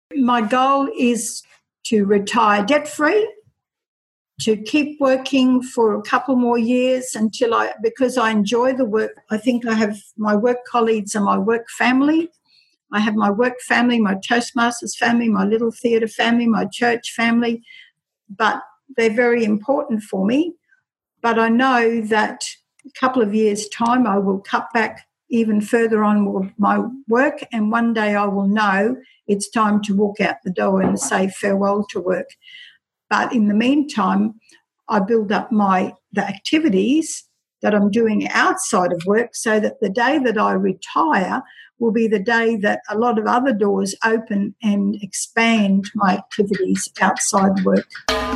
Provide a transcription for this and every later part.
My goal is to retire debt-free, to keep working for a couple more years because I enjoy the work. I think I have my work colleagues and my work family. I have my work family, my Toastmasters family, my Little Theatre family, my church family, but they're very important for me. But I know that a couple of years' time I will cut back even further on my work, and one day I will know it's time to walk out the door and say farewell to work. But in the meantime, I build up the activities that I'm doing outside of work so that the day that I retire will be the day that a lot of other doors open and expand my activities outside work.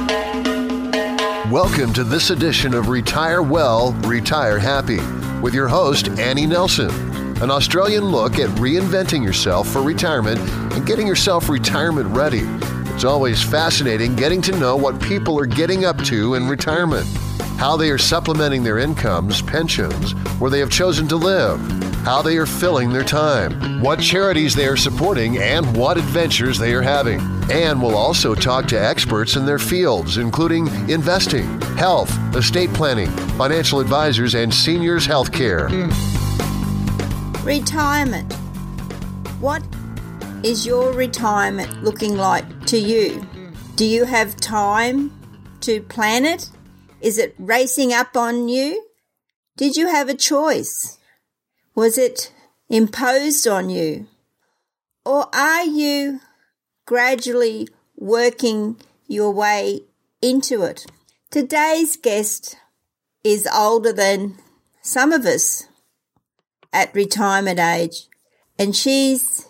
Welcome to this edition of Retire Well, Retire Happy with your host, Annie Nelson. An Australian look at reinventing yourself for retirement and getting yourself retirement ready. It's always fascinating getting to know what people are getting up to in retirement, how they are supplementing their incomes, pensions, where they have chosen to live, how they are filling their time, what charities they are supporting, and what adventures they are having. And we'll also talk to experts in their fields, including investing, health, estate planning, financial advisors, and seniors health care. Retirement. What is your retirement looking like to you? Do you have time to plan it? Is it racing up on you? Did you have a choice? Was it imposed on you? Or are you gradually working your way into it? Today's guest is older than some of us at retirement age, and she's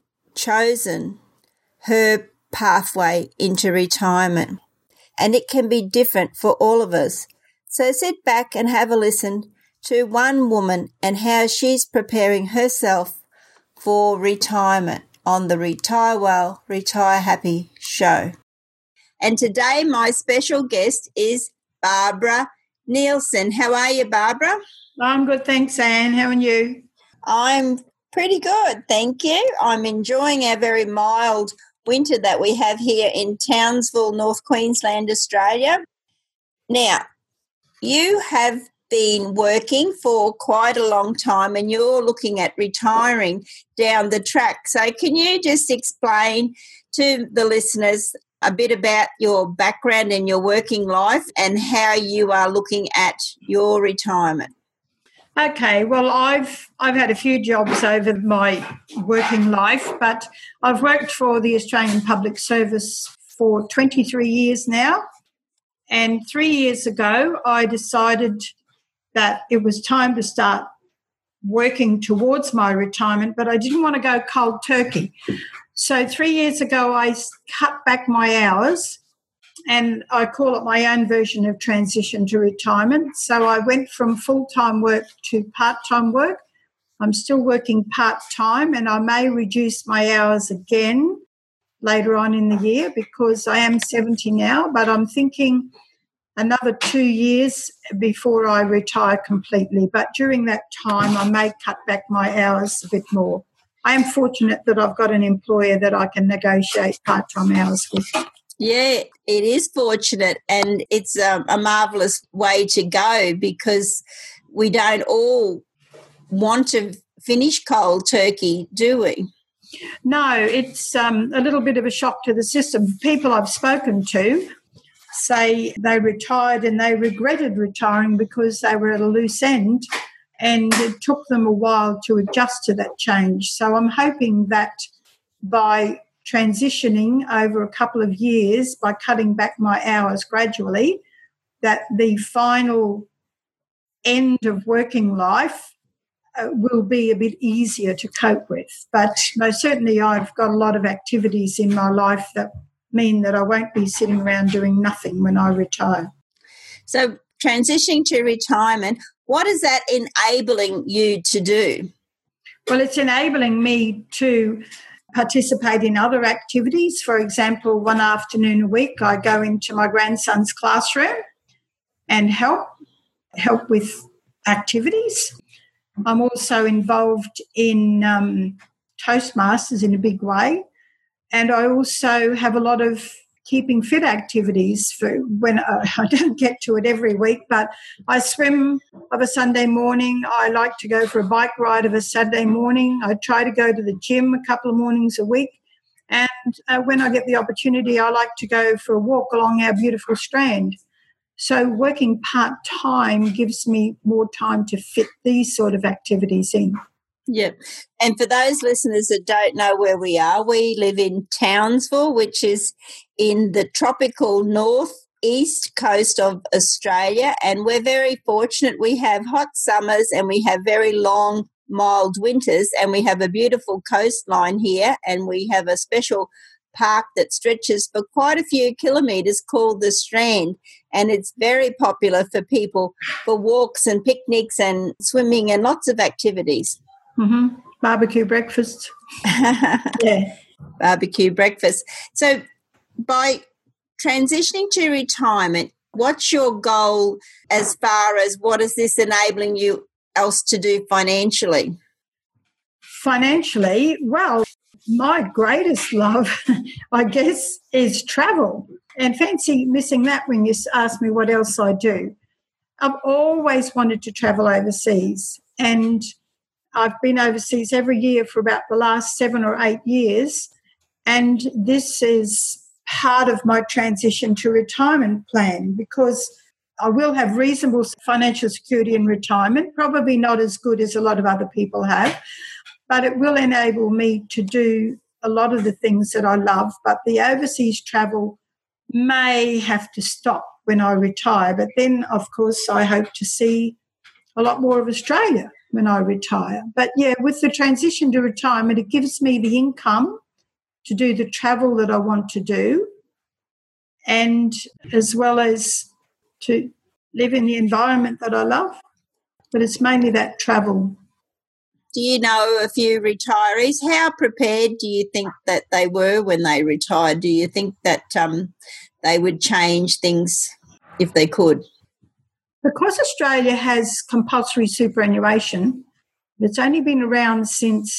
chosen her pathway into retirement, and it can be different for all of us. So sit back and have a listen to one woman and how she's preparing herself for retirement on the Retire Well, Retire Happy show. And today my special guest is Barbara Nielsen. How are you, Barbara? I'm good, thanks, Anne. How are you? I'm pretty good, thank you. I'm enjoying our very mild winter that we have here in Townsville, North Queensland, Australia. Now, you have been working for quite a long time and you're looking at retiring down the track. So can you just explain to the listeners a bit about your background and your working life and how you are looking at your retirement? Okay, well, I've had a few jobs over my working life, but I've worked for the Australian Public Service for 23 years now. And 3 years ago, I decided that it was time to start working towards my retirement, but I didn't want to go cold turkey. So 3 years ago, I cut back my hours, and I call it my own version of transition to retirement. So I went from full-time work to part-time work. I'm still working part-time, and I may reduce my hours again later on in the year because I am 70 now, but I'm thinking another 2 years before I retire completely. But during that time, I may cut back my hours a bit more. I am fortunate that I've got an employer that I can negotiate part-time hours with. Yeah, it is fortunate, and it's a marvellous way to go because we don't all want to finish cold turkey, do we? No, it's a little bit of a shock to the system. People I've spoken to say they retired and they regretted retiring because they were at a loose end and it took them a while to adjust to that change. So I'm hoping that by transitioning over a couple of years, by cutting back my hours gradually, that the final end of working life will be a bit easier to cope with. But most certainly I've got a lot of activities in my life that mean that I won't be sitting around doing nothing when I retire. So transitioning to retirement, what is that enabling you to do? Well, it's enabling me to participate in other activities. For example, one afternoon a week I go into my grandson's classroom and help with activities. I'm also involved in Toastmasters in a big way. And I also have a lot of keeping fit activities for when I don't get to it every week, but I swim of a Sunday morning. I like to go for a bike ride of a Saturday morning. I try to go to the gym a couple of mornings a week. And when I get the opportunity, I like to go for a walk along our beautiful Strand. So working part-time gives me more time to fit these sort of activities in. Yeah. And for those listeners that don't know where we are, we live in Townsville, which is in the tropical northeast coast of Australia. And we're very fortunate. We have hot summers and we have very long, mild winters, and we have a beautiful coastline here, and we have a special park that stretches for quite a few kilometres called the Strand, and it's very popular for people for walks and picnics and swimming and lots of activities. Mm-hmm. Barbecue breakfast. Yeah. Barbecue breakfast. So by transitioning to retirement, what's your goal as far as what is this enabling you else to do financially? Financially, well, my greatest love, I guess, is travel. And fancy missing that when you ask me what else I do. I've always wanted to travel overseas, and I've been overseas every year for about the last 7 or 8 years, and this is part of my transition to retirement plan because I will have reasonable financial security in retirement, probably not as good as a lot of other people have, but it will enable me to do a lot of the things that I love. But the overseas travel may have to stop when I retire. But then, of course, I hope to see a lot more of Australia when I retire. But, yeah, with the transition to retirement, it gives me the income to do the travel that I want to do, and as well as to live in the environment that I love. But it's mainly that travel. Do you know a few retirees? How prepared do you think that they were when they retired? Do you think that they would change things if they could? Because Australia has compulsory superannuation, it's only been around since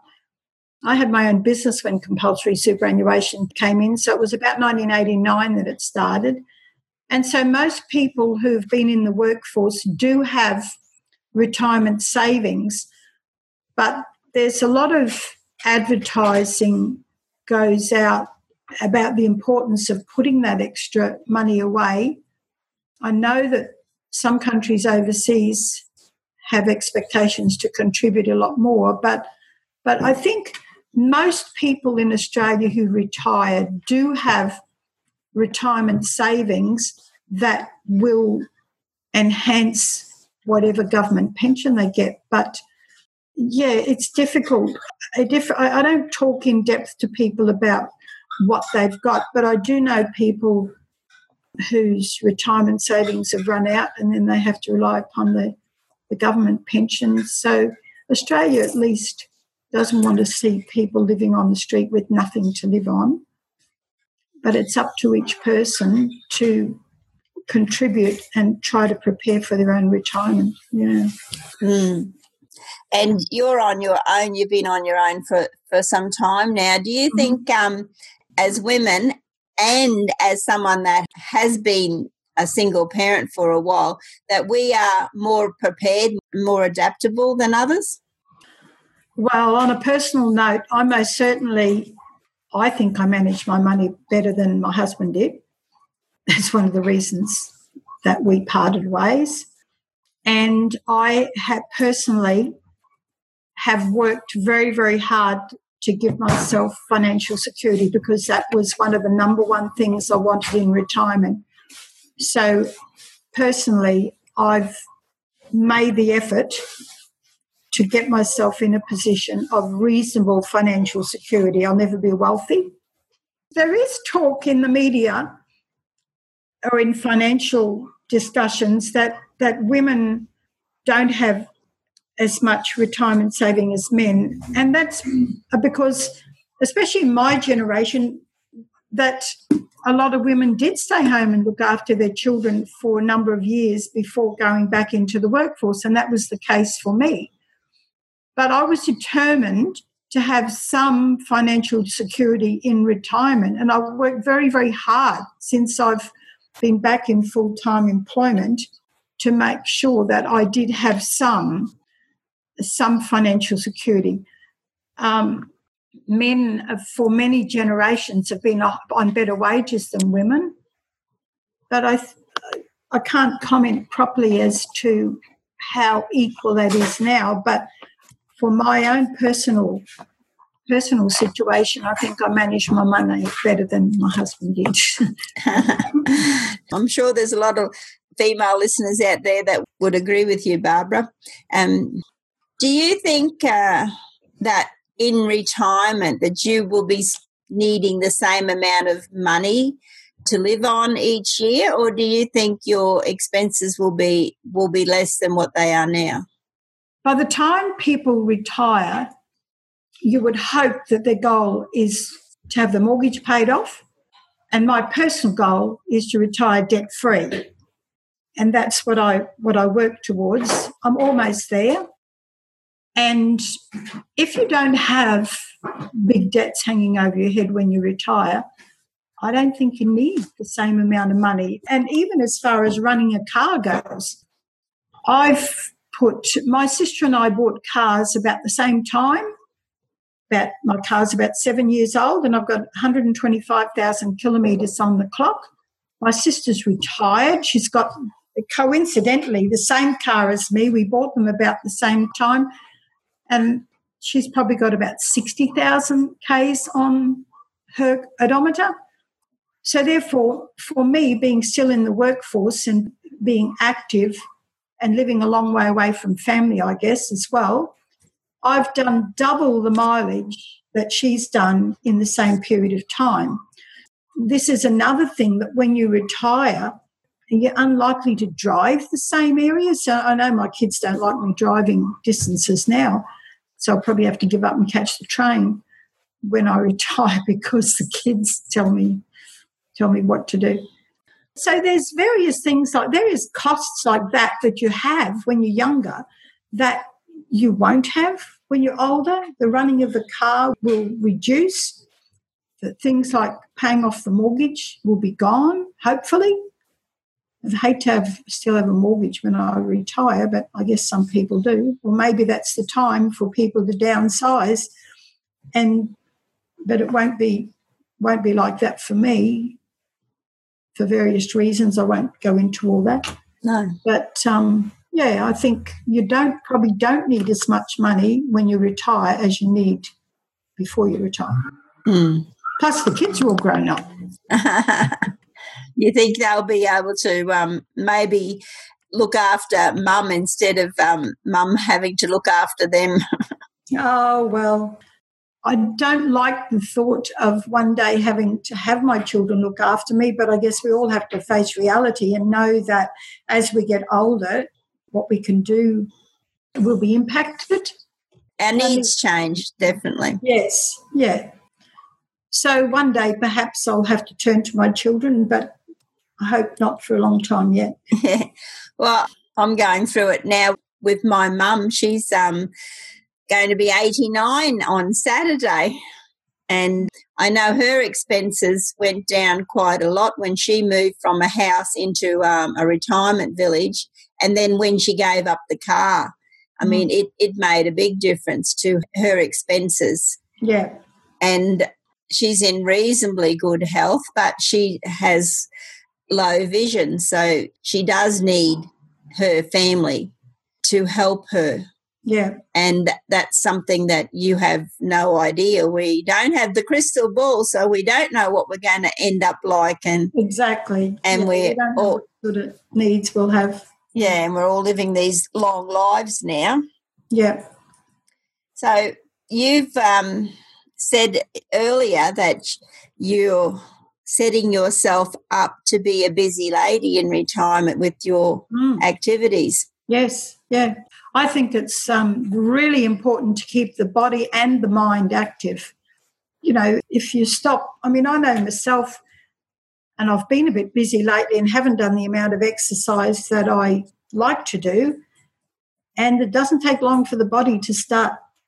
I had my own business when compulsory superannuation came in, so it was about 1989 that it started. And so most people who've been in the workforce do have retirement savings, but there's a lot of advertising goes out about the importance of putting that extra money away. I know that some countries overseas have expectations to contribute a lot more, but I think most people in Australia who retire do have retirement savings that will enhance whatever government pension they get. But, yeah, it's difficult. I don't talk in depth to people about what they've got, but I do know people whose retirement savings have run out and then they have to rely upon the government pensions. So Australia at least doesn't want to see people living on the street with nothing to live on. But it's up to each person to contribute and try to prepare for their own retirement. Yeah. Mm. And you're on your own. You've been on your own for some time now. Do you think as women and as someone that has been a single parent for a while, that we are more prepared, more adaptable than others? Well, on a personal note, I think I managed my money better than my husband did. That's one of the reasons that we parted ways. And I have personally worked very, very hard to give myself financial security because that was one of the number one things I wanted in retirement. So personally, I've made the effort to get myself in a position of reasonable financial security. I'll never be wealthy. There is talk in the media or in financial discussions that women don't have as much retirement saving as men. And that's because, especially in my generation, that a lot of women did stay home and look after their children for a number of years before going back into the workforce. And that was the case for me. But I was determined to have some financial security in retirement. And I've worked very, very hard since I've been back in full-time employment to make sure that I did have some financial security. Men for many generations have been on better wages than women, but I can't comment properly as to how equal that is now. But for my own personal situation, I think I manage my money better than my husband did. I'm sure there's a lot of female listeners out there that would agree with you, Barbara. Do you think that in retirement that you will be needing the same amount of money to live on each year, or do you think your expenses will be less than what they are now? By the time people retire, you would hope that their goal is to have the mortgage paid off, and my personal goal is to retire debt-free, and that's what I work towards. I'm almost there. And if you don't have big debts hanging over your head when you retire, I don't think you need the same amount of money. And even as far as running a car goes, my sister and I bought cars about the same time. My car's about 7 years old, and I've got 125,000 kilometres on the clock. My sister's retired. She's got, coincidentally, the same car as me. We bought them about the same time. And she's probably got about 60,000 Ks on her odometer. So therefore, for me, being still in the workforce and being active and living a long way away from family, I guess, as well, I've done double the mileage that she's done in the same period of time. This is another thing, that when you retire, you're unlikely to drive the same areas. So I know my kids don't like me driving distances now, so I'll probably have to give up and catch the train when I retire because the kids tell me what to do. So there's various things various costs like that you have when you're younger that you won't have when you're older. The running of the car will reduce. Things like paying off the mortgage will be gone, hopefully. I'd hate to still have a mortgage when I retire, but I guess some people do. Or maybe that's the time for people to downsize, but it won't be like that for me for various reasons. I won't go into all that. No. But, I think you probably don't need as much money when you retire as you need before you retire. Mm. Plus the kids are all grown up. You think they'll be able to maybe look after mum instead of mum having to look after them? Oh, well, I don't like the thought of one day having to have my children look after me, but I guess we all have to face reality and know that as we get older, what we can do will be impacted. Our needs change, definitely. Yes, yeah. So one day perhaps I'll have to turn to my children, but I hope not for a long time yet. Well, I'm going through it now with my mum. She's going to be 89 on Saturday, and I know her expenses went down quite a lot when she moved from a house into a retirement village, and then when she gave up the car. I mean, it made a big difference to her expenses. Yeah. And she's in reasonably good health, but she has low vision, so she does need her family to help her. Yeah. And that's something that you have no idea. We don't have the crystal ball, so we don't know what we're going to end up like. And exactly. And we don't know what sort of needs we'll have. Yeah, and we're all living these long lives now. Yeah. So you've said earlier that you're setting yourself up to be a busy lady in retirement with your activities. Yes, yeah. I think it's really important to keep the body and the mind active. You know, if you stop, I mean, I know myself, and I've been a bit busy lately and haven't done the amount of exercise that I like to do, and it doesn't take long for the body to start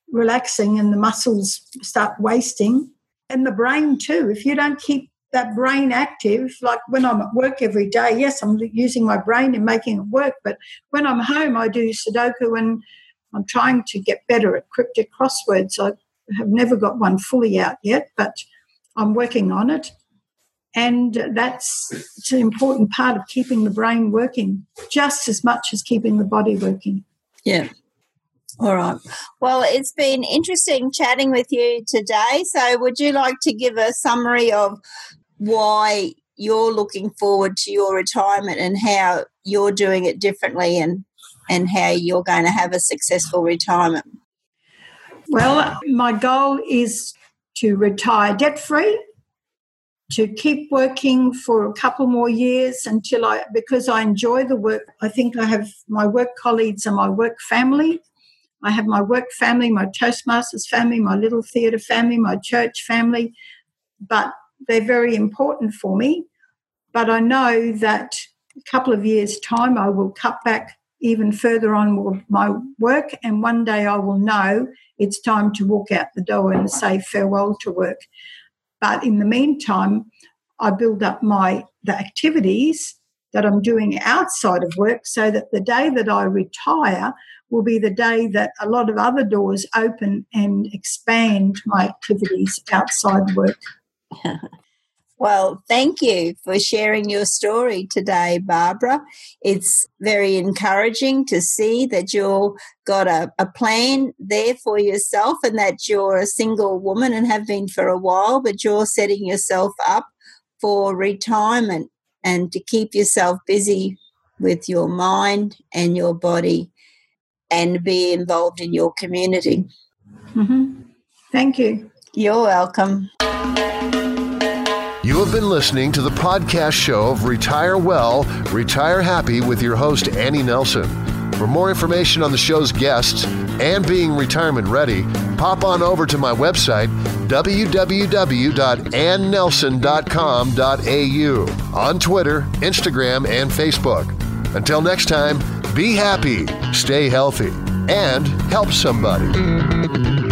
relaxing and the muscles start wasting. And the brain too. If you don't keep that brain active, like when I'm at work every day, yes, I'm using my brain and making it work, but when I'm home, I do Sudoku and I'm trying to get better at cryptic crosswords. I have never got one fully out yet, but I'm working on it. And it's an important part of keeping the brain working just as much as keeping the body working. Yeah. All right. Well, it's been interesting chatting with you today. So would you like to give a summary of why you're looking forward to your retirement and how you're doing it differently and how you're going to have a successful retirement? Well, my goal is to retire debt-free, to keep working for a couple more years because I enjoy the work. I think I have my work colleagues and my work family. I have my work family, my Toastmasters family, my little theatre family, my church family, but they're very important for me. But I know that a couple of years' time I will cut back even further on with my work, and one day I will know it's time to walk out the door and say farewell to work. But in the meantime, I build up the activities that I'm doing outside of work so that the day that I retire will be the day that a lot of other doors open and expand my activities outside work. Well, thank you for sharing your story today, Barbara. It's very encouraging to see that you've got a plan there for yourself and that you're a single woman and have been for a while, but you're setting yourself up for retirement and to keep yourself busy with your mind and your body and be involved in your community. Mm-hmm. Thank you. You're welcome. You have been listening to the podcast show of Retire Well, Retire Happy with your host, Annie Nelson. For more information on the show's guests and being retirement ready, pop on over to my website, www.annelson.com.au, on Twitter, Instagram, and Facebook. Until next time, be happy, stay healthy, and help somebody.